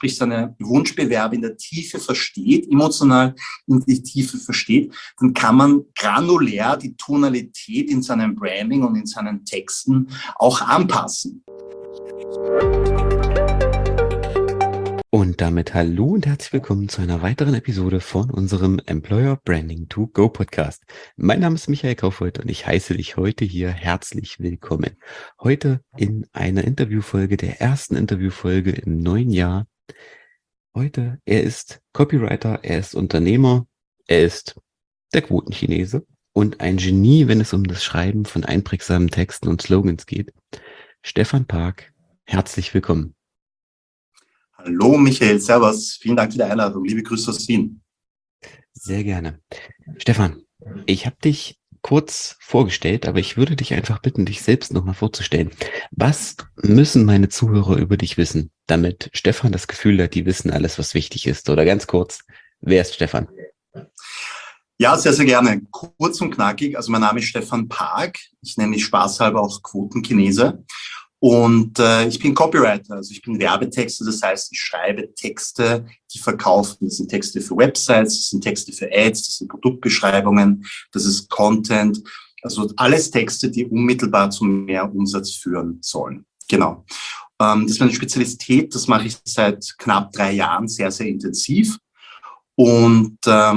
sprich seine Wunschbewerber in der Tiefe versteht, emotional in die Tiefe versteht, dann kann man granulär die Tonalität in seinem Branding und in seinen Texten auch anpassen. Und damit hallo und herzlich willkommen zu einer weiteren Episode von unserem Employer Branding to Go Podcast. Mein Name ist Michael Kaufhold und ich heiße dich heute hier herzlich willkommen. Heute in einer Interviewfolge, der ersten Interviewfolge im neuen Jahr. Heute, er ist Copywriter, er ist Unternehmer, er ist der Quotenchinese und ein Genie, wenn es um das Schreiben von einprägsamen Texten und Slogans geht. Stefan Park, herzlich willkommen. Hallo Michael, servus, vielen Dank für die Einladung, liebe Grüße aus Wien. Sehr gerne. Stefan, ich habe dich kurz vorgestellt, aber ich würde dich einfach bitten, dich selbst nochmal vorzustellen. Was müssen meine Zuhörer über dich wissen, damit Stefan das Gefühl hat, die wissen alles, was wichtig ist? Oder ganz kurz, wer ist Stefan? Ja, sehr, sehr gerne. Kurz und knackig, also mein Name ist Stefan Park, ich nenne mich spaßhalber auch Quotenchinese. Und ich bin Copywriter, also ich bin Werbetexter, das heißt, ich schreibe Texte, die verkaufen. Das sind Texte für Websites, das sind Texte für Ads, das sind Produktbeschreibungen, das ist Content, also alles Texte, die unmittelbar zu mehr Umsatz führen sollen. Genau. Das ist meine Spezialität, das mache ich seit knapp 3 Jahren sehr, sehr intensiv. Und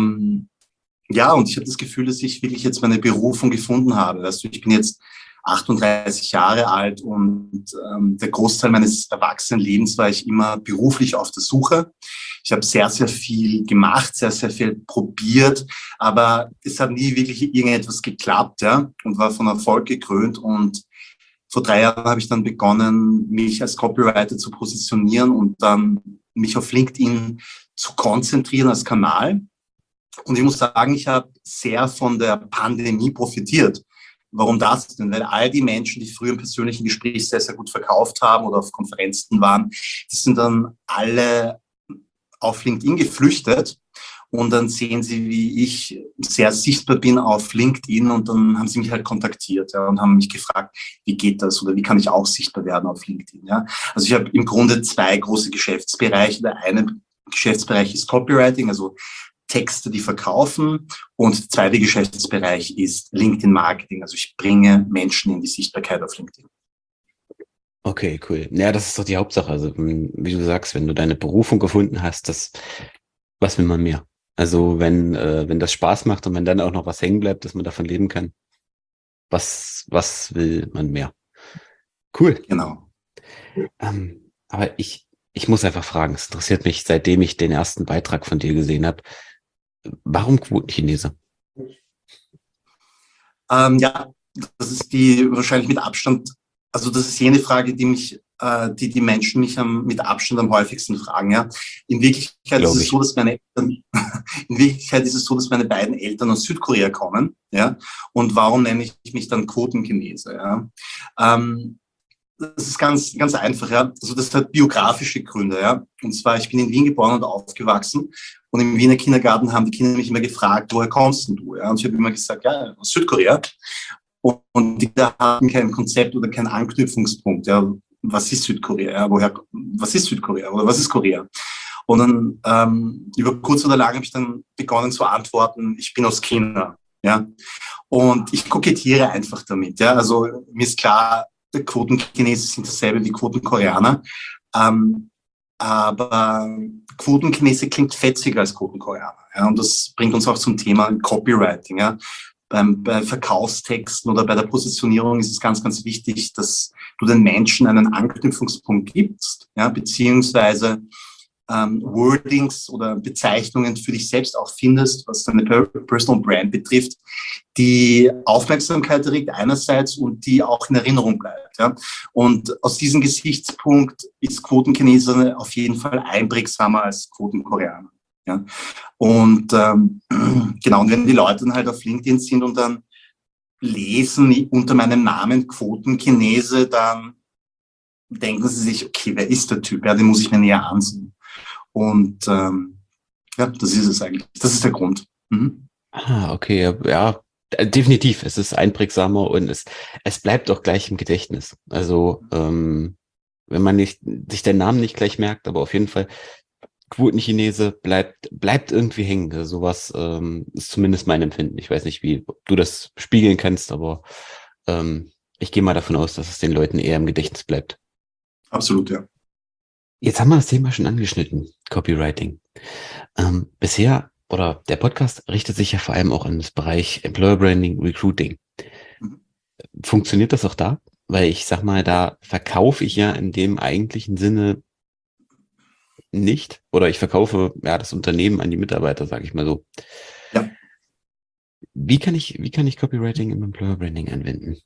ja, und ich habe das Gefühl, dass ich wirklich jetzt meine Berufung gefunden habe. Weißt du, ich bin jetzt 38 Jahre alt und der Großteil meines Erwachsenenlebens war ich immer beruflich auf der Suche. Ich habe sehr, sehr viel gemacht, sehr, sehr viel probiert, aber es hat nie wirklich irgendetwas geklappt, ja, und war von Erfolg gekrönt. Und vor 3 Jahren habe ich dann begonnen, mich als Copywriter zu positionieren und dann mich auf LinkedIn zu konzentrieren als Kanal. Und ich muss sagen, ich habe sehr von der Pandemie profitiert. Warum das denn? Weil all die Menschen, die früher im persönlichen Gespräch sehr, sehr gut verkauft haben oder auf Konferenzen waren, die sind dann alle auf LinkedIn geflüchtet. Und dann sehen sie, wie ich sehr sichtbar bin auf LinkedIn. Und dann haben sie mich halt kontaktiert, ja, und haben mich gefragt, wie geht das oder wie kann ich auch sichtbar werden auf LinkedIn. Ja? Also ich habe im Grunde 2 große Geschäftsbereiche. Der eine Geschäftsbereich ist Copywriting, also Texte, die verkaufen. Und der zweite Geschäftsbereich ist LinkedIn-Marketing. Also ich bringe Menschen in die Sichtbarkeit auf LinkedIn. Okay, cool. Ja, das ist doch die Hauptsache. Also, wie du sagst, wenn du deine Berufung gefunden hast, was will man mehr? Also, wenn das Spaß macht und wenn dann auch noch was hängen bleibt, dass man davon leben kann, was will man mehr? Cool. Genau. Aber ich muss einfach fragen, es interessiert mich, seitdem ich den ersten Beitrag von dir gesehen habe. Warum Quotenchinese? Ja, das ist die wahrscheinlich mit Abstand, also das ist jene Frage, die Menschen mich mit Abstand am häufigsten fragen. Ja. In Wirklichkeit ist es so, dass meine beiden Eltern aus Südkorea kommen. Ja. Und warum nenne ich mich dann Quotenchinese? Ja. Das ist ganz, ganz einfach, ja. Also das hat biografische Gründe, ja. Und zwar, ich bin in Wien geboren und aufgewachsen. Und im Wiener Kindergarten haben die Kinder mich immer gefragt, woher kommst denn du? Ja? Und ich habe immer gesagt, ja, aus Südkorea. Und die hatten kein Konzept oder keinen Anknüpfungspunkt. Ja. Was ist Südkorea? Ja? Was ist Südkorea? Oder was ist Korea? Und dann, über kurz oder lang habe ich dann begonnen zu antworten, ich bin aus China. Ja. Und ich kokettiere einfach damit. Ja. Also mir ist klar, Quotenchinesen sind dasselbe wie Quotenkoreaner. Aber Quotenchinese klingt fetziger als Quotenkoreaner. Ja, und das bringt uns auch zum Thema Copywriting. Ja. Bei Verkaufstexten oder bei der Positionierung ist es ganz, ganz wichtig, dass du den Menschen einen Anknüpfungspunkt gibst, ja, beziehungsweise Wordings oder Bezeichnungen für dich selbst auch findest, was deine Personal Brand betrifft, die Aufmerksamkeit erregt einerseits und die auch in Erinnerung bleibt. Ja. Und aus diesem Gesichtspunkt ist Quotenchinese auf jeden Fall einprägsamer als Quotenkoreaner. Ja. Und genau, und wenn die Leute dann halt auf LinkedIn sind und dann lesen unter meinem Namen Quotenchinese, dann denken sie sich, okay, wer ist der Typ? Ja, den muss ich mir näher ansehen. Und ja, das ist es eigentlich. Das ist der Grund. Mhm. Okay, ja, definitiv. Es ist einprägsamer und es bleibt auch gleich im Gedächtnis. Also wenn man nicht, sich den Namen nicht gleich merkt, aber auf jeden Fall Quotenchinese bleibt irgendwie hängen. Also sowas ist zumindest mein Empfinden. Ich weiß nicht, ob du das spiegeln kannst, aber ich gehe mal davon aus, dass es den Leuten eher im Gedächtnis bleibt. Absolut, ja. Jetzt haben wir das Thema schon angeschnitten, Copywriting. Bisher oder der Podcast richtet sich ja vor allem auch an das Bereich Employer Branding, Recruiting. Mhm. Funktioniert das auch da? Weil ich sag mal, da verkaufe ich ja in dem eigentlichen Sinne nicht, oder ich verkaufe ja das Unternehmen an die Mitarbeiter, sage ich mal so. Ja. Wie kann ich Copywriting im Employer Branding anwenden?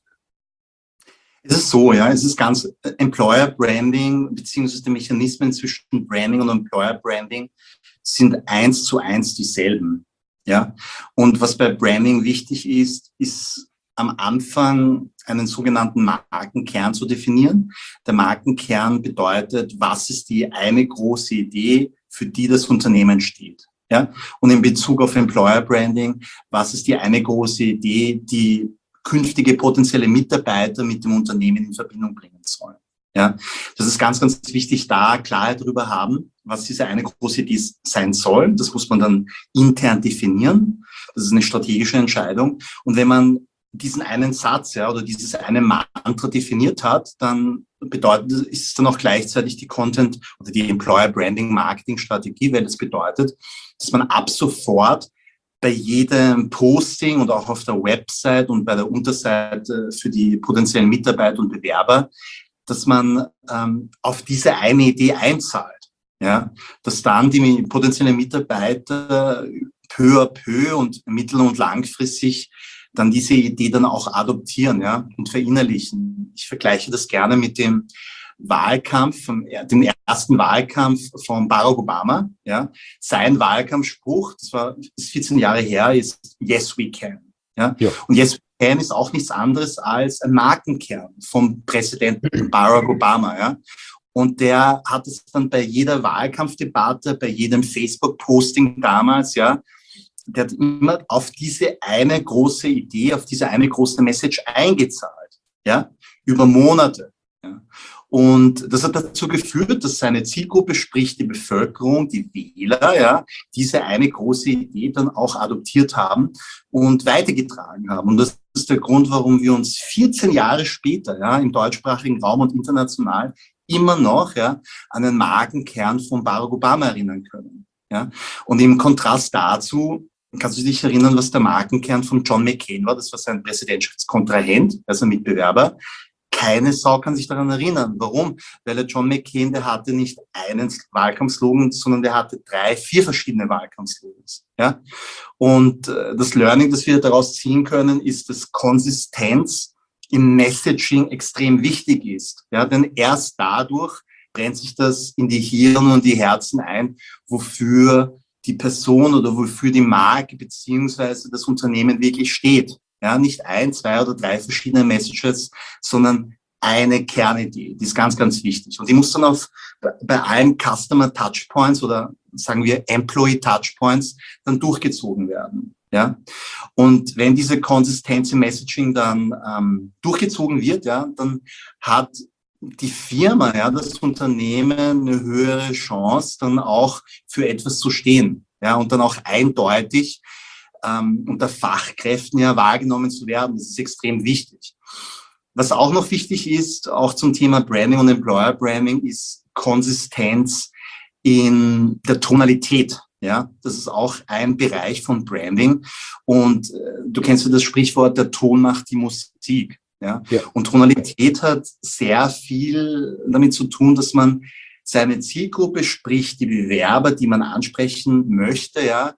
Es ist so, ja, es ist ganz Employer Branding beziehungsweise die Mechanismen zwischen Branding und Employer Branding sind 1:1 dieselben, ja. Und was bei Branding wichtig ist, ist am Anfang einen sogenannten Markenkern zu definieren. Der Markenkern bedeutet, was ist die eine große Idee, für die das Unternehmen steht, ja. Und in Bezug auf Employer Branding, was ist die eine große Idee, die künftige potenzielle Mitarbeiter mit dem Unternehmen in Verbindung bringen sollen. Ja, das ist ganz, ganz wichtig, da Klarheit darüber haben, was diese eine große Idee sein soll. Das muss man dann intern definieren. Das ist eine strategische Entscheidung. Und wenn man diesen einen Satz, ja, oder dieses eine Mantra definiert hat, dann ist es dann auch gleichzeitig die Content oder die Employer Branding Marketing Strategie, weil das bedeutet, dass man ab sofort bei jedem Posting und auch auf der Website und bei der Unterseite für die potenziellen Mitarbeiter und Bewerber, dass man auf diese eine Idee einzahlt. Ja, dass dann die potenziellen Mitarbeiter peu à peu und mittel- und langfristig dann diese Idee dann auch adoptieren, ja, und verinnerlichen. Ich vergleiche das gerne mit dem Wahlkampf, den ersten Wahlkampf von Barack Obama, ja. Sein Wahlkampfspruch, ist 14 Jahre her, ist Yes, we can, ja. Ja. Und Yes, we can ist auch nichts anderes als ein Markenkern vom Präsidenten Barack Obama, ja. Und der hat es dann bei jeder Wahlkampfdebatte, bei jedem Facebook-Posting damals, ja, der hat immer auf diese eine große Idee, auf diese eine große Message eingezahlt, ja, über Monate. Ja. Und das hat dazu geführt, dass seine Zielgruppe, sprich die Bevölkerung, die Wähler, ja, diese eine große Idee dann auch adoptiert haben und weitergetragen haben. Und das ist der Grund, warum wir uns 14 Jahre später, ja, im deutschsprachigen Raum und international immer noch, ja, an den Markenkern von Barack Obama erinnern können. Ja. Und im Kontrast dazu kannst du dich erinnern, was der Markenkern von John McCain war? Das war sein Präsidentschaftskontrahent, also Mitbewerber. Keine Sau kann sich daran erinnern. Warum? Weil der John McCain, der hatte nicht einen Wahlkampfslogan, sondern der hatte 3, 4 verschiedene Wahlkampfslogans. Ja? Und das Learning, das wir daraus ziehen können, ist, dass Konsistenz im Messaging extrem wichtig ist. Ja? Denn erst dadurch brennt sich das in die Hirn und die Herzen ein, wofür die Person oder wofür die Marke beziehungsweise das Unternehmen wirklich steht. Ja, nicht 1, 2 oder 3 verschiedene Messages, sondern eine Kernidee. Die ist ganz, ganz wichtig. Und die muss dann bei allen Customer Touchpoints oder sagen wir Employee Touchpoints dann durchgezogen werden. Ja, und wenn diese Konsistenz im Messaging dann durchgezogen wird, ja, dann hat die Firma, ja, das Unternehmen eine höhere Chance, dann auch für etwas zu stehen, ja, und dann auch eindeutig unter Fachkräften ja wahrgenommen zu werden. Das ist extrem wichtig. Was auch noch wichtig ist, auch zum Thema Branding und Employer Branding, ist Konsistenz in der Tonalität. Ja, das ist auch ein Bereich von Branding. Und du kennst ja das Sprichwort, der Ton macht die Musik. Ja? Ja. Und Tonalität hat sehr viel damit zu tun, dass man seine Zielgruppe, sprich die Bewerber, die man ansprechen möchte, ja,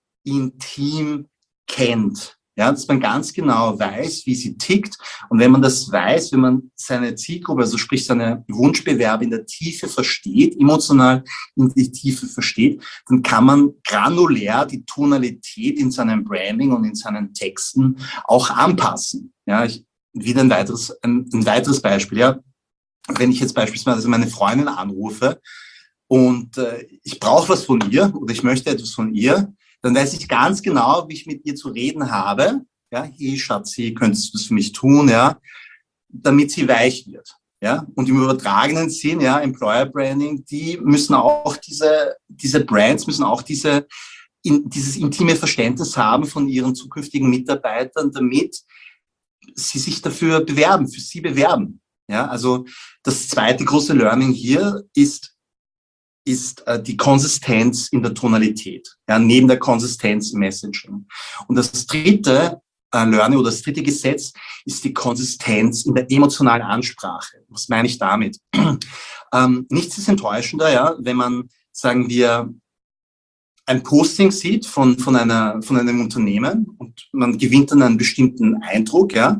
intim kennt. Ja, dass man ganz genau weiß, wie sie tickt. Und wenn man das weiß, wenn man seine Zielgruppe, also sprich seine Wunschbewerber in der Tiefe versteht, emotional in die Tiefe versteht, dann kann man granulär die Tonalität in seinem Branding und in seinen Texten auch anpassen. Ja, wieder ein weiteres Beispiel. Ja, wenn ich jetzt beispielsweise meine Freundin anrufe und ich brauche was von ihr oder ich möchte etwas von ihr, dann weiß ich ganz genau, wie ich mit ihr zu reden habe. Ja, hey Schatzi, könntest du das für mich tun, ja, damit sie weich wird. ja, und im übertragenen Sinn, ja, Employer Branding, die müssen auch diese Brands müssen auch dieses intime Verständnis haben von ihren zukünftigen Mitarbeitern, damit sie sich dafür bewerben, für sie bewerben. Ja, also das zweite große Learning hier ist die Konsistenz in der Tonalität, ja, neben der Konsistenz im Messaging. Und das dritte Learning oder das dritte Gesetz ist die Konsistenz in der emotionalen Ansprache. Was meine ich damit? Nichts ist enttäuschender, ja, wenn man, sagen wir, ein Posting sieht von einem Unternehmen und man gewinnt dann einen bestimmten Eindruck, ja,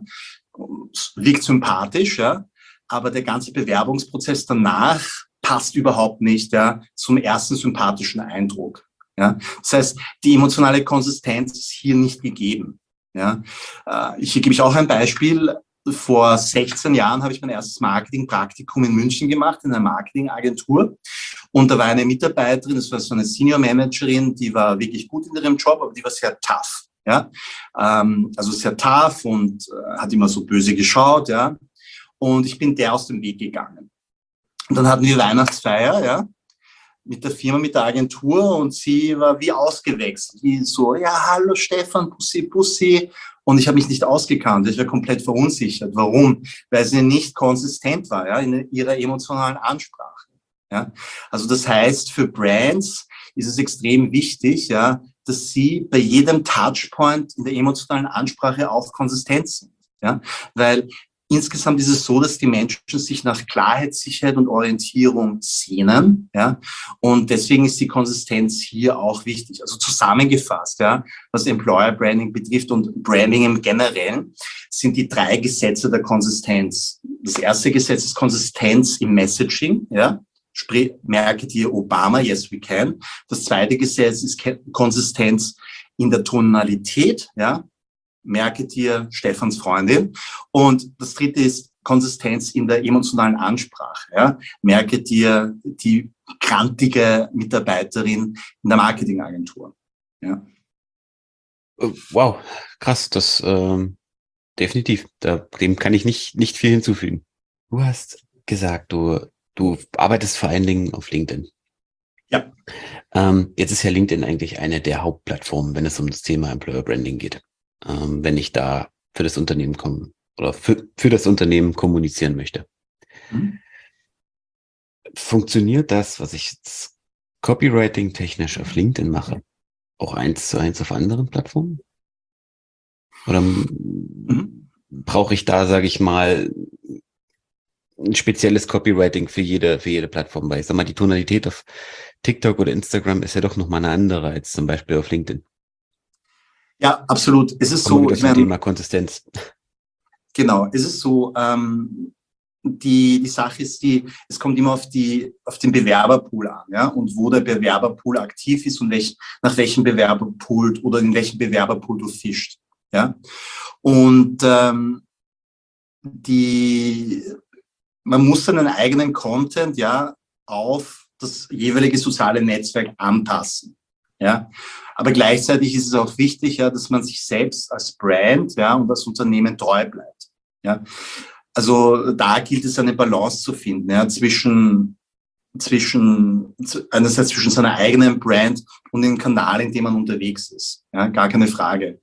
wirkt sympathisch, ja, aber der ganze Bewerbungsprozess danach passt überhaupt nicht, ja, zum ersten sympathischen Eindruck. Ja. Das heißt, die emotionale Konsistenz ist hier nicht gegeben. Ja. Hier gebe ich auch ein Beispiel. Vor 16 Jahren habe ich mein erstes Marketingpraktikum in München gemacht, in einer Marketingagentur. Und da war eine Mitarbeiterin, das war so eine Senior Managerin, die war wirklich gut in ihrem Job, aber die war sehr tough. Ja. Also sehr tough und hat immer so böse geschaut. Ja. Und ich bin der aus dem Weg gegangen. Und dann hatten wir Weihnachtsfeier, ja, mit der Firma, mit der Agentur und sie war wie ausgewechselt, wie so, ja, hallo Stefan, Bussi, Bussi. Und ich habe mich nicht ausgekannt, ich war komplett verunsichert. Warum? Weil sie nicht konsistent war, ja, in ihrer emotionalen Ansprache. Ja. Also das heißt, für Brands ist es extrem wichtig, ja, dass sie bei jedem Touchpoint in der emotionalen Ansprache auch konsistent sind. Ja. Weil insgesamt ist es so, dass die Menschen sich nach Klarheit, Sicherheit und Orientierung sehnen, ja, und deswegen ist die Konsistenz hier auch wichtig. Also zusammengefasst, ja, was Employer Branding betrifft und Branding im Generellen, sind die 3 Gesetze der Konsistenz. Das erste Gesetz ist Konsistenz im Messaging, ja, sprich, merke dir Obama, yes we can. Das zweite Gesetz ist Konsistenz in der Tonalität, ja, merke dir Stefans Freundin. Und das dritte ist Konsistenz in der emotionalen Ansprache. Ja. Merke dir die grantige Mitarbeiterin in der Marketingagentur. Ja. Wow, krass, das definitiv. Dem kann ich nicht viel hinzufügen. Du hast gesagt, du arbeitest vor allen Dingen auf LinkedIn. Ja. Jetzt ist ja LinkedIn eigentlich eine der Hauptplattformen, wenn es um das Thema Employer Branding geht. Wenn ich da für das Unternehmen für das Unternehmen kommunizieren möchte. Mhm. Funktioniert das, was ich jetzt Copywriting-technisch auf LinkedIn mache, auch 1:1 auf anderen Plattformen? Oder brauche ich da, sage ich mal, ein spezielles Copywriting für jede Plattform? Weil ich sag mal, die Tonalität auf TikTok oder Instagram ist ja doch nochmal eine andere als zum Beispiel auf LinkedIn. Ja, absolut. Es ist Kommen so, wir zum Thema Konsistenz. genau, es ist so, die Sache ist es kommt immer auf den Bewerberpool an, ja, und wo der Bewerberpool aktiv ist und nach welchem Bewerberpool oder in welchem Bewerberpool du fischst, ja. Und man muss seinen eigenen Content, ja, auf das jeweilige soziale Netzwerk anpassen, ja. Aber gleichzeitig ist es auch wichtig, ja, dass man sich selbst als Brand, ja, und als Unternehmen treu bleibt, ja. Also da gilt es, eine Balance zu finden, ja, einerseits zwischen seiner eigenen Brand und dem Kanal, in dem man unterwegs ist, ja, gar keine Frage.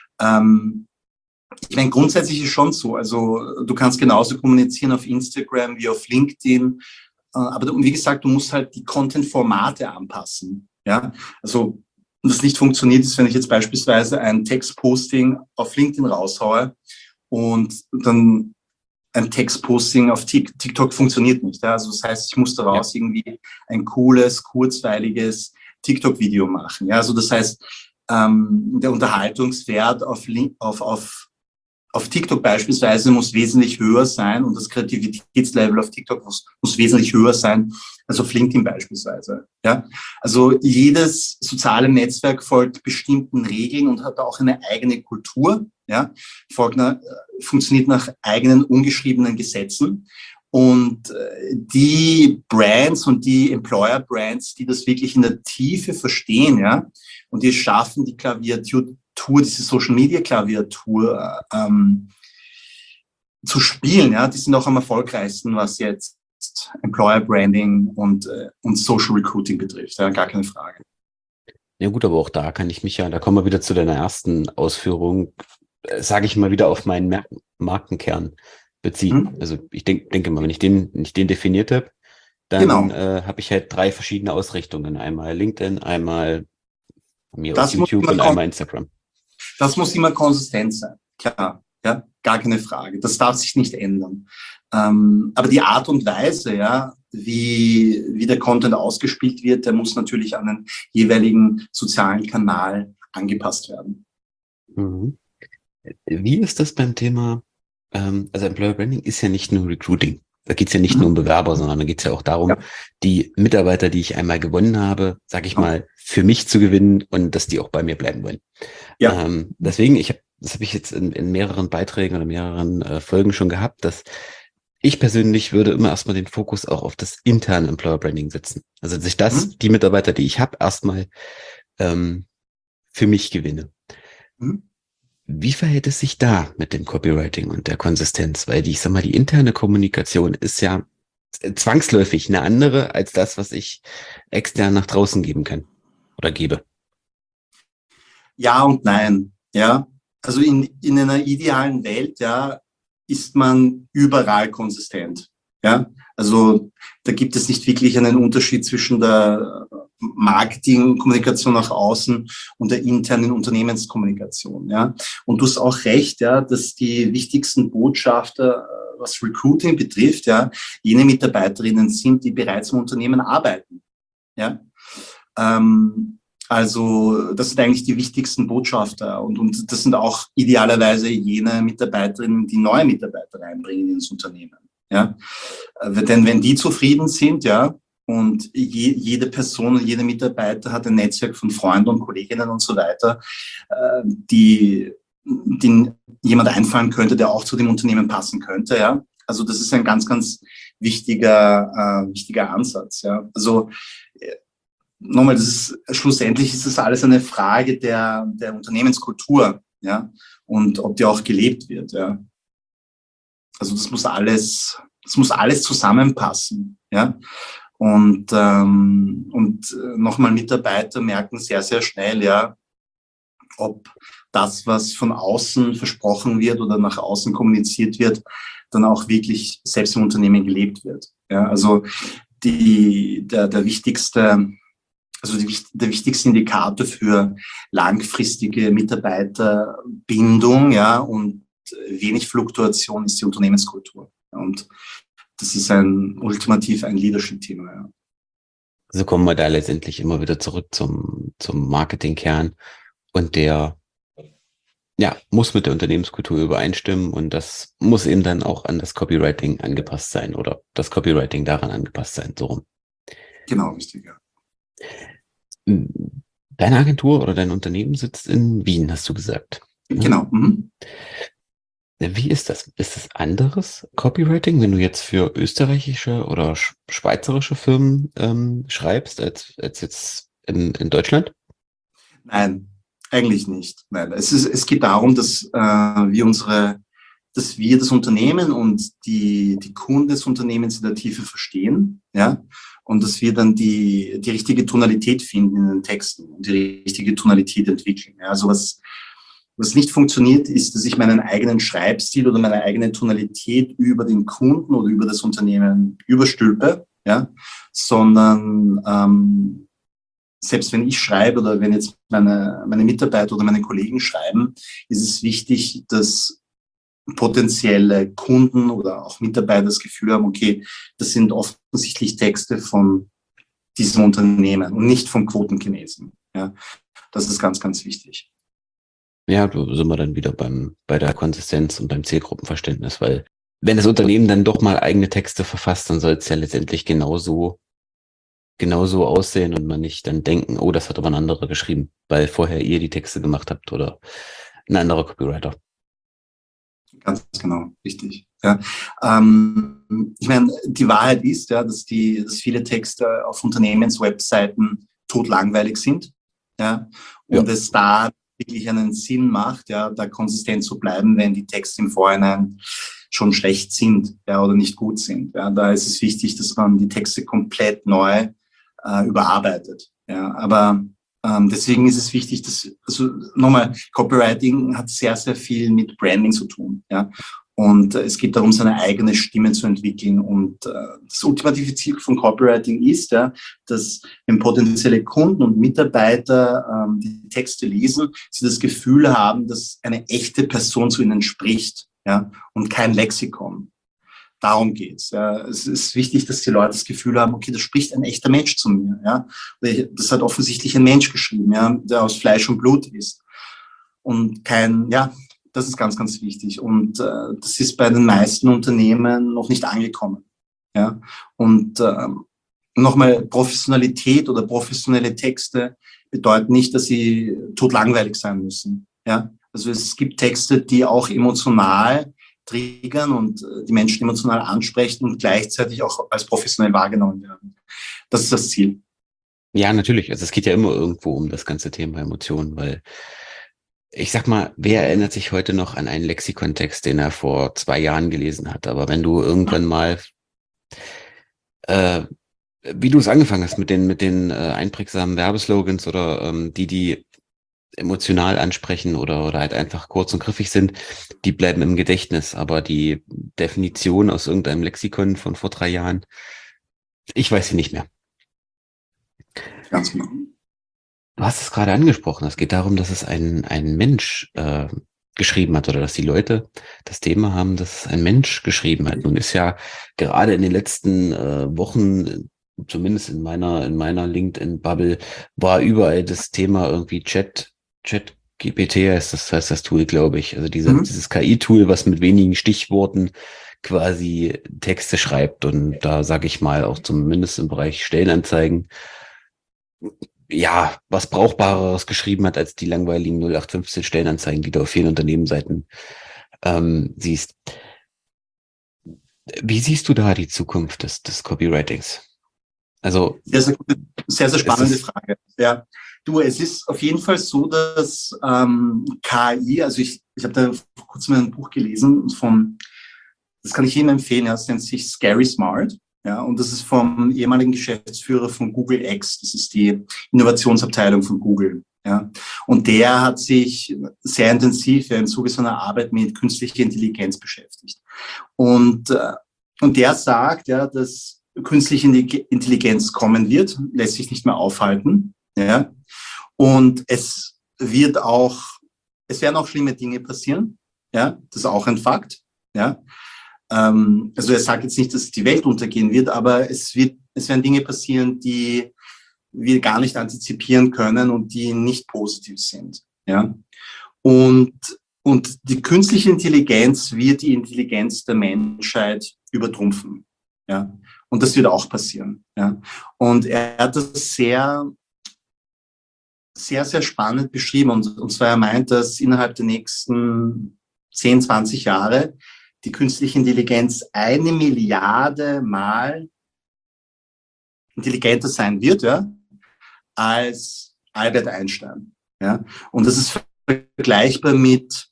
Ich meine, grundsätzlich ist schon so, also du kannst genauso kommunizieren auf Instagram wie auf LinkedIn, aber wie gesagt, du musst halt die Content-Formate anpassen, ja, also und das nicht funktioniert, ist, wenn ich jetzt beispielsweise ein Textposting auf LinkedIn raushaue und dann ein Textposting auf TikTok funktioniert nicht. Ja? Also das heißt, ich muss daraus irgendwie ein cooles, kurzweiliges TikTok-Video machen. Ja? Also das heißt, der Unterhaltungswert auf TikTok beispielsweise muss wesentlich höher sein und das Kreativitätslevel auf TikTok muss wesentlich höher sein als auf LinkedIn beispielsweise. Ja? Also jedes soziale Netzwerk folgt bestimmten Regeln und hat auch eine eigene Kultur, ja? Funktioniert nach eigenen ungeschriebenen Gesetzen. Und die Brands und die Employer-Brands, die das wirklich in der Tiefe verstehen, ja, und die es schaffen, die Klaviatur, diese Social-Media-Klaviatur zu spielen, ja, die sind auch am erfolgreichsten, was jetzt Employer Branding und Social Recruiting betrifft, ja, gar keine Frage. Ja gut, aber auch da kann ich mich ja, da kommen wir wieder zu deiner ersten Ausführung, sage ich mal wieder auf meinen Markenkern beziehen. Hm? Also ich denke mal, wenn ich den definiert habe, dann Genau. habe ich halt 3 verschiedene Ausrichtungen. Einmal LinkedIn, einmal von mir aus Das muss YouTube immer, und einmal Instagram. das muss immer konsistent sein. Klar, ja, gar keine Frage. Das darf sich nicht ändern. Aber die Art und Weise, ja, wie der Content ausgespielt wird, der muss natürlich an den jeweiligen sozialen Kanal angepasst werden. Mhm. Wie ist das beim Thema, also Employer Branding ist ja nicht nur Recruiting. Da geht's ja nicht nur um Mhm. Bewerber, sondern da geht's ja auch darum, Ja, die Mitarbeiter, die ich einmal gewonnen habe, sage ich genau. mal, für mich zu gewinnen und dass die auch bei mir bleiben wollen. Ja. Deswegen, das habe ich jetzt in mehreren Beiträgen oder mehreren Folgen schon gehabt, dass ich persönlich würde immer erstmal den Fokus auch auf das interne Employer Branding setzen. Also, dass ich Mhm. die Mitarbeiter, die ich habe, erstmal ähm, für mich gewinne. Mhm. Wie verhält es sich da mit dem Copywriting und der Konsistenz? Weil ich sag mal, die interne Kommunikation ist ja zwangsläufig eine andere als das, was ich extern nach draußen geben kann oder gebe. Ja und nein. Ja. Also in einer idealen Welt, ja, ist man überall konsistent. Ja. Also da gibt es nicht wirklich einen Unterschied zwischen der Marketingkommunikation nach außen und der internen Unternehmenskommunikation. Ja. Und du hast auch recht, ja, dass die wichtigsten Botschafter, was Recruiting betrifft, ja, jene Mitarbeiterinnen sind, die bereits im Unternehmen arbeiten. Ja. Also das sind eigentlich die wichtigsten Botschafter und das sind auch idealerweise jene Mitarbeiterinnen, die neue Mitarbeiter reinbringen ins Unternehmen. Ja? Denn wenn die zufrieden sind, ja, und jede Person, jeder Mitarbeiter hat ein Netzwerk von Freunden und Kolleginnen und so weiter, die jemand einfallen könnte, der auch zu dem Unternehmen passen könnte. Ja? Also das ist ein ganz, ganz wichtiger Ansatz. Ja? Also nochmal, schlussendlich ist das alles eine Frage der Unternehmenskultur, ja, und ob die auch gelebt wird, ja. Also das muss alles zusammenpassen, ja. Und nochmal, Mitarbeiter merken sehr, sehr schnell, ja, ob das, was von außen versprochen wird oder nach außen kommuniziert wird, dann auch wirklich selbst im Unternehmen gelebt wird. Ja, also der wichtigste, der wichtigste Indikator für langfristige Mitarbeiterbindung, ja, und wenig Fluktuation ist die Unternehmenskultur. Und das ist ultimativ ein Leadership-Thema, ja. Also kommen wir da letztendlich immer wieder zurück zum Marketingkern und der, ja, muss mit der Unternehmenskultur übereinstimmen und das muss eben dann auch an das Copywriting angepasst sein oder das Copywriting daran angepasst sein, so rum. Genau, richtig, ja. Deine Agentur oder dein Unternehmen sitzt in Wien, hast du gesagt. Ne? Genau. Mhm. Wie ist das? Ist es anderes Copywriting, wenn du jetzt für österreichische oder schweizerische Firmen schreibst, als jetzt in Deutschland? Nein, eigentlich nicht. Nein, es geht darum, dass wir das Unternehmen und die Kunden des Unternehmens in der Tiefe verstehen, ja, und dass wir dann die richtige Tonalität finden in den Texten und die richtige Tonalität entwickeln. Ja. Also was nicht funktioniert, ist, dass ich meinen eigenen Schreibstil oder meine eigene Tonalität über den Kunden oder über das Unternehmen überstülpe, ja, sondern selbst wenn ich schreibe oder wenn jetzt meine Mitarbeiter oder meine Kollegen schreiben, ist es wichtig, dass potenzielle Kunden oder auch Mitarbeiter das Gefühl haben, okay, das sind offensichtlich Texte von diesem Unternehmen und nicht vom Quotenchinesen. Ja, das ist ganz, ganz wichtig. Ja, da sind wir dann wieder bei der Konsistenz und beim Zielgruppenverständnis, weil wenn das Unternehmen dann doch mal eigene Texte verfasst, dann soll es ja letztendlich genauso aussehen und man nicht dann denken, oh, das hat aber ein anderer geschrieben, weil vorher ihr die Texte gemacht habt oder ein anderer Copywriter. Ganz genau, richtig. Ja. Ich meine, die Wahrheit ist ja, dass viele Texte auf Unternehmenswebseiten totlangweilig sind. Ja, Ja, und es da wirklich einen Sinn macht, ja, da konsistent zu bleiben, wenn die Texte im Vorhinein schon schlecht sind, ja, oder nicht gut sind. Ja. Da ist es wichtig, dass man die Texte komplett neu überarbeitet. Ja. Aber deswegen ist es wichtig, dass, also nochmal, Copywriting hat sehr, sehr viel mit Branding zu tun. Ja. Und es geht darum, seine eigene Stimme zu entwickeln. Und das ultimative Ziel von Copywriting ist, ja, dass wenn potenzielle Kunden und Mitarbeiter die Texte lesen, sie das Gefühl haben, dass eine echte Person zu ihnen spricht, ja, und kein Lexikon. Darum geht's. Ja. Es ist wichtig, dass die Leute das Gefühl haben, okay, da spricht ein echter Mensch zu mir. Ja. Das hat offensichtlich ein Mensch geschrieben, ja, der aus Fleisch und Blut ist. Und kein, ja, das ist ganz, ganz wichtig. Und das ist bei den meisten Unternehmen noch nicht angekommen. Ja. Und nochmal, Professionalität oder professionelle Texte bedeuten nicht, dass sie totlangweilig sein müssen. Ja. Also es gibt Texte, die auch emotional triggern und die Menschen emotional ansprechen und gleichzeitig auch als professionell wahrgenommen werden. Das ist das Ziel. Ja, natürlich. Also es geht ja immer irgendwo um das ganze Thema Emotionen, weil ich sag mal, wer erinnert sich heute noch an einen Lexikontext, den er vor 2 Jahren gelesen hat? Aber wenn du irgendwann mal, wie du es angefangen hast mit den einprägsamen Werbeslogans oder die emotional ansprechen oder halt einfach kurz und griffig sind, die bleiben im Gedächtnis. Aber die Definition aus irgendeinem Lexikon von vor 3 Jahren, ich weiß sie nicht mehr. Ganz genau. Du hast es gerade angesprochen. Es geht darum, dass es ein Mensch geschrieben hat oder dass die Leute das Thema haben, dass es ein Mensch geschrieben hat. Nun ist ja gerade in den letzten Wochen, zumindest in meiner LinkedIn-Bubble, war überall das Thema irgendwie ChatGPT heißt das Tool, glaube ich. Also dieses KI-Tool, was mit wenigen Stichworten quasi Texte schreibt. Und da sage ich mal auch zumindest im Bereich Stellenanzeigen, ja, was Brauchbareres geschrieben hat als die langweiligen 0815 Stellenanzeigen, die du auf vielen Unternehmensseiten siehst. Wie siehst du da die Zukunft des Copywritings? Also sehr, sehr spannende Frage. Ja, du, es ist auf jeden Fall so, dass KI, also ich habe da vor kurzem ein Buch gelesen das kann ich Ihnen empfehlen, ja, es nennt sich Scary Smart. Ja, und das ist vom ehemaligen Geschäftsführer von Google X. Das ist die Innovationsabteilung von Google. Ja, und der hat sich sehr intensiv im Zuge seiner Arbeit mit künstlicher Intelligenz beschäftigt. Und der sagt, ja, dass künstliche Intelligenz kommen wird, lässt sich nicht mehr aufhalten. Ja, und es werden auch schlimme Dinge passieren. Ja, das ist auch ein Fakt. Ja. Also er sagt jetzt nicht, dass die Welt untergehen wird, aber es werden Dinge passieren, die wir gar nicht antizipieren können und die nicht positiv sind. Ja? Und die künstliche Intelligenz wird die Intelligenz der Menschheit übertrumpfen. Ja? Und das wird auch passieren. Ja? Und er hat das sehr, sehr, sehr spannend beschrieben. Und zwar er meint, dass innerhalb der nächsten 10, 20 Jahre die künstliche Intelligenz 1 Milliarde Mal intelligenter sein wird, ja, als Albert Einstein. Ja. Und das ist vergleichbar mit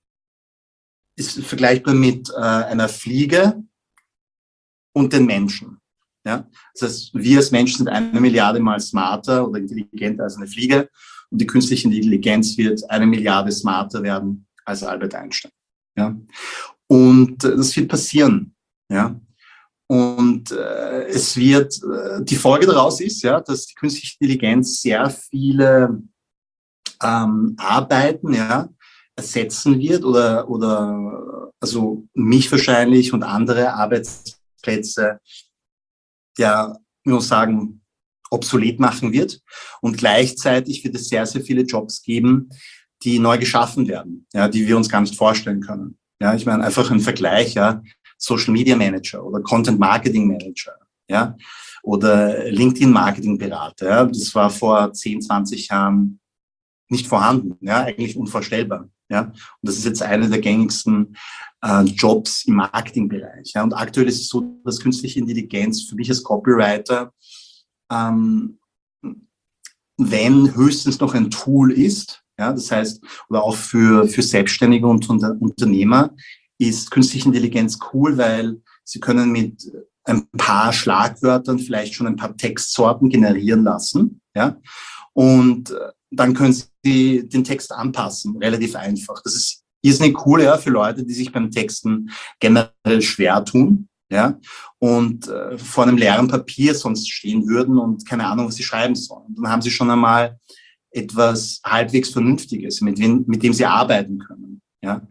einer Fliege und den Menschen. Ja. Das heißt, wir als Menschen sind 1 Milliarde Mal smarter oder intelligenter als eine Fliege und die künstliche Intelligenz wird 1 Milliarde smarter werden als Albert Einstein. Ja. Und das wird passieren, ja. Und die Folge daraus ist, ja, dass die künstliche Intelligenz sehr viele Arbeiten, ja, ersetzen wird oder also mich wahrscheinlich und andere Arbeitsplätze, ja, ich muss sagen, obsolet machen wird. Und gleichzeitig wird es sehr, sehr viele Jobs geben, die neu geschaffen werden, ja, die wir uns gar nicht vorstellen können. Ja, ich meine, einfach ein Vergleich, ja, Social Media Manager oder Content Marketing Manager, ja, oder LinkedIn Marketing Berater, ja, das war vor 10, 20 Jahren nicht vorhanden, ja, eigentlich unvorstellbar, ja, und das ist jetzt einer der gängigsten Jobs im Marketingbereich, ja, und aktuell ist es so, dass künstliche Intelligenz für mich als Copywriter, wenn höchstens noch ein Tool ist, ja, das heißt, oder auch für Selbstständige und Unternehmer, ist künstliche Intelligenz cool, weil sie können mit ein paar Schlagwörtern vielleicht schon ein paar Textsorten generieren lassen, ja, und dann können sie den Text anpassen, relativ einfach. Das ist irrsinnig cool, ja, für Leute, die sich beim Texten generell schwer tun, ja, und vor einem leeren Papier sonst stehen würden und keine Ahnung, was sie schreiben sollen. Dann haben sie schon einmal etwas halbwegs Vernünftiges, mit dem sie arbeiten können, ja.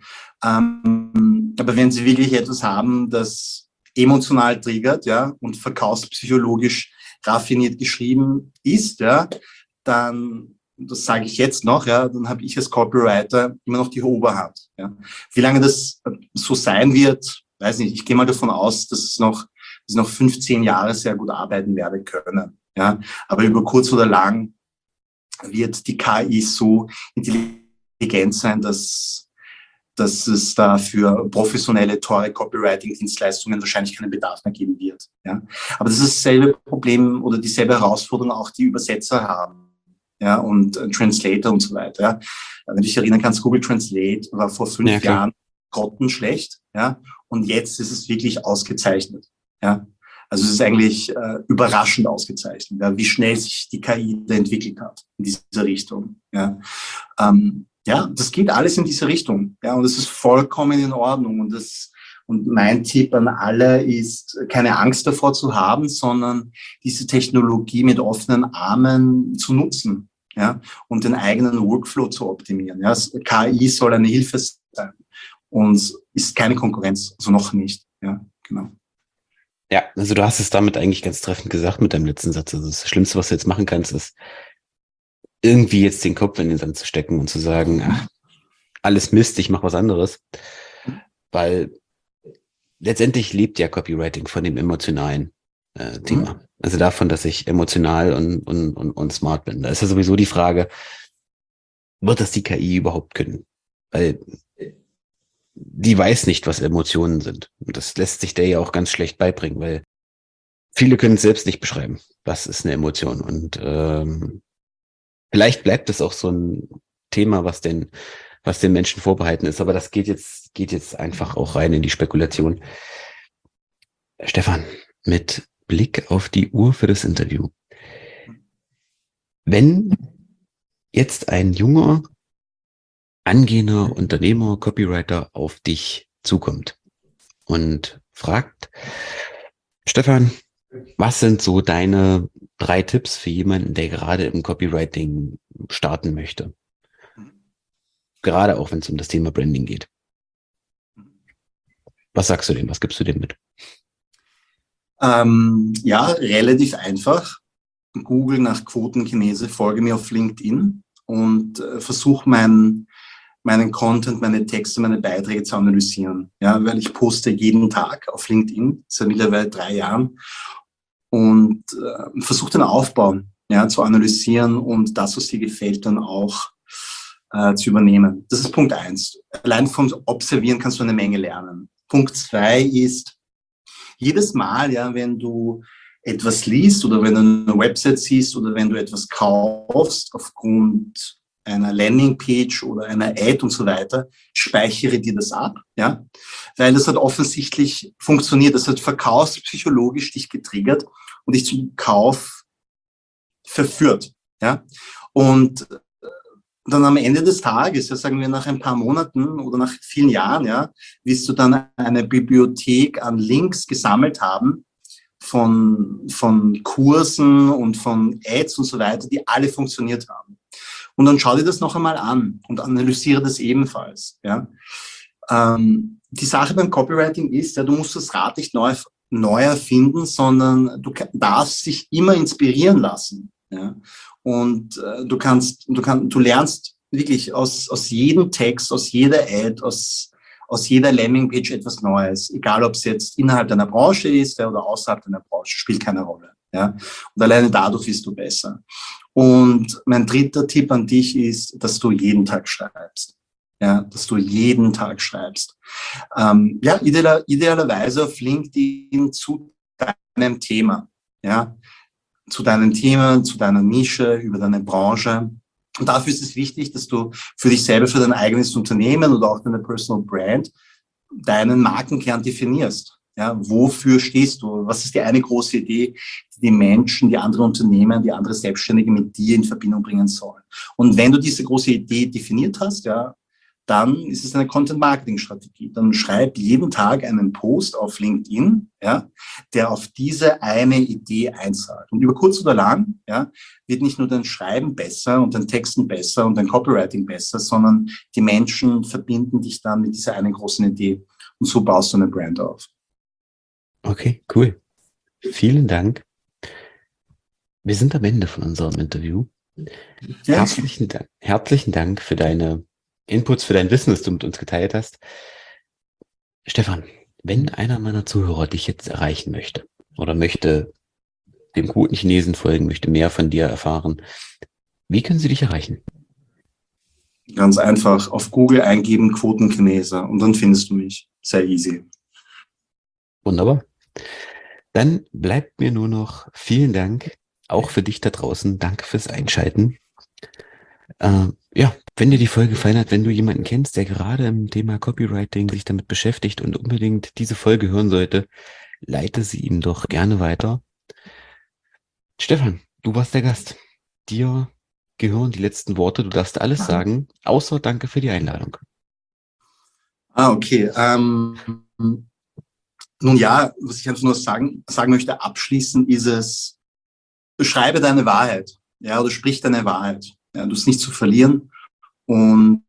Aber wenn sie wirklich etwas haben, das emotional triggert, ja, und verkaufspsychologisch raffiniert geschrieben ist, ja, dann, das sage ich jetzt noch, ja, dann habe ich als Copywriter immer noch die Oberhand. Ja. Wie lange das so sein wird, weiß nicht. Ich gehe mal davon aus, dass ich noch 15 Jahre sehr gut arbeiten werde können. Ja. Aber über kurz oder lang wird die KI so intelligent sein, dass es da für professionelle, teure Copywriting-Dienstleistungen wahrscheinlich keinen Bedarf mehr geben wird. Ja. Aber das ist dasselbe Problem oder dieselbe Herausforderung auch die Übersetzer haben. Ja, und Translator und so weiter. Ja. Wenn du dich erinnern kannst, Google Translate war vor 5 Jahren grottenschlecht, ja, und jetzt ist es wirklich ausgezeichnet. Ja. Also es ist eigentlich überraschend ausgezeichnet, ja, wie schnell sich die KI da entwickelt hat in dieser Richtung. Ja. Ja, das geht alles in diese Richtung. Ja, und das ist vollkommen in Ordnung. Und mein Tipp an alle ist, keine Angst davor zu haben, sondern diese Technologie mit offenen Armen zu nutzen, ja, und den eigenen Workflow zu optimieren. Ja, KI soll eine Hilfe sein und ist keine Konkurrenz, also noch nicht. Ja, genau. Ja, also du hast es damit eigentlich ganz treffend gesagt mit deinem letzten Satz. Also das Schlimmste, was du jetzt machen kannst, ist irgendwie jetzt den Kopf in den Sand zu stecken und zu sagen, ach, alles Mist, ich mache was anderes. Weil letztendlich lebt ja Copywriting von dem emotionalen Thema. Also davon, dass ich emotional und smart bin. Da ist ja sowieso die Frage, wird das die KI überhaupt können? Weil die weiß nicht, was Emotionen sind. Und das lässt sich der ja auch ganz schlecht beibringen, weil viele können es selbst nicht beschreiben. Was ist eine Emotion? Und vielleicht bleibt es auch so ein Thema, was den Menschen vorbehalten ist. Aber das geht jetzt einfach auch rein in die Spekulation. Stefan, mit Blick auf die Uhr für das Interview. Wenn jetzt ein junger, angehender Unternehmer, Copywriter auf dich zukommt und fragt, Stefan, was sind so deine 3 Tipps für jemanden, der gerade im Copywriting starten möchte? Gerade auch, wenn es um das Thema Branding geht. Was sagst du dem? Was gibst du dem mit? Ja, relativ einfach. Google nach Quotenchinese, folge mir auf LinkedIn und versuche meinen Content, meine Texte, meine Beiträge zu analysieren. Ja, weil ich poste jeden Tag auf LinkedIn, seit mittlerweile 3 Jahren, und versuche den Aufbau, ja, zu analysieren und das, was dir gefällt, dann auch zu übernehmen. Das ist Punkt 1. Allein vom Observieren kannst du eine Menge lernen. Punkt 2 ist, jedes Mal, ja, wenn du etwas liest oder wenn du eine Website siehst oder wenn du etwas kaufst aufgrund einer Landingpage oder einer Ad und so weiter, speichere dir das ab, ja, weil das hat offensichtlich funktioniert, das hat verkaufspsychologisch dich getriggert und dich zum Kauf verführt, ja, und dann am Ende des Tages, ja, sagen wir nach ein paar Monaten oder nach vielen Jahren, ja, wirst du dann eine Bibliothek an Links gesammelt haben von Kursen und von Ads und so weiter, die alle funktioniert haben. Und dann schau dir das noch einmal an und analysiere das ebenfalls. Ja. Die Sache beim Copywriting ist, ja, du musst das Rad nicht neu erfinden, sondern du darfst dich immer inspirieren lassen. Ja. Und du lernst wirklich aus jedem Text, aus jeder Ad, aus jeder Landingpage etwas Neues. Egal, ob es jetzt innerhalb deiner Branche ist, ja, oder außerhalb deiner Branche, spielt keine Rolle. Ja. Und alleine dadurch wirst du besser. Und mein 3. Tipp an dich ist, dass du jeden Tag schreibst. Ja, dass du jeden Tag schreibst. Ja, idealerweise auf LinkedIn zu deinem Thema. Ja, zu deinem Thema, zu deiner Nische, über deine Branche. Und dafür ist es wichtig, dass du für dich selber, für dein eigenes Unternehmen oder auch deine Personal Brand deinen Markenkern definierst. Ja, wofür stehst du? Was ist die eine große Idee, die die Menschen, die andere Unternehmen, die andere Selbstständige mit dir in Verbindung bringen sollen? Und wenn du diese große Idee definiert hast, ja, dann ist es eine Content-Marketing-Strategie. Dann schreib jeden Tag einen Post auf LinkedIn, ja, der auf diese eine Idee einzahlt. Und über kurz oder lang, ja, wird nicht nur dein Schreiben besser und dein Texten besser und dein Copywriting besser, sondern die Menschen verbinden dich dann mit dieser einen großen Idee. Und so baust du eine Brand auf. Okay, cool. Vielen Dank. Wir sind am Ende von unserem Interview. Ja. Herzlichen Dank für deine Inputs, für dein Wissen, das du mit uns geteilt hast. Stefan, wenn einer meiner Zuhörer dich jetzt erreichen möchte oder möchte dem guten Chinesen folgen, möchte mehr von dir erfahren, wie können sie dich erreichen? Ganz einfach auf Google eingeben, Quotenchinese, und dann findest du mich. Sehr easy. Wunderbar. Dann bleibt mir nur noch vielen Dank, auch für dich da draußen. Danke fürs Einschalten. Ja, wenn dir die Folge gefallen hat, wenn du jemanden kennst, der gerade im Thema Copywriting sich damit beschäftigt und unbedingt diese Folge hören sollte, leite sie ihm doch gerne weiter. Stefan, du warst der Gast. Dir gehören die letzten Worte. Du darfst alles sagen, außer danke für die Einladung. Okay. Nun ja, was ich einfach nur sagen möchte, abschließend ist es, beschreibe deine Wahrheit. Ja, oder sprich deine Wahrheit. Ja, du hast nichts zu verlieren. Und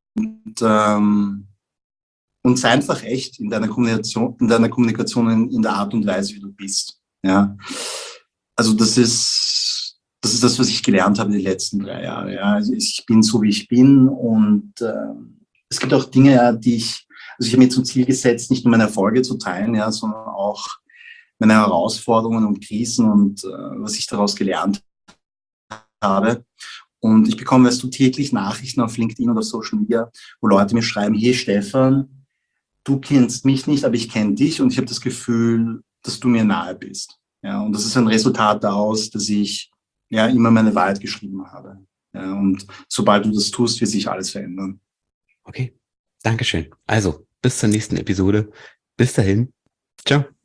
sei einfach echt in deiner Kommunikation, in der Art und Weise, wie du bist. Ja, also das ist das, was ich gelernt habe in den letzten 3 Jahren. Ja, also ich bin so, wie ich bin, und es gibt auch Dinge, ja, ich habe mir zum Ziel gesetzt, nicht nur meine Erfolge zu teilen, ja, sondern auch meine Herausforderungen und Krisen und was ich daraus gelernt habe. Und ich bekomme, weißt du, täglich Nachrichten auf LinkedIn oder Social Media, wo Leute mir schreiben: Hey Stefan, du kennst mich nicht, aber ich kenne dich, und ich habe das Gefühl, dass du mir nahe bist. Ja, und das ist ein Resultat daraus, dass ich ja immer meine Wahrheit geschrieben habe. Ja, und sobald du das tust, wird sich alles verändern. Okay, Dankeschön. Also, bis zur nächsten Episode. Bis dahin. Ciao.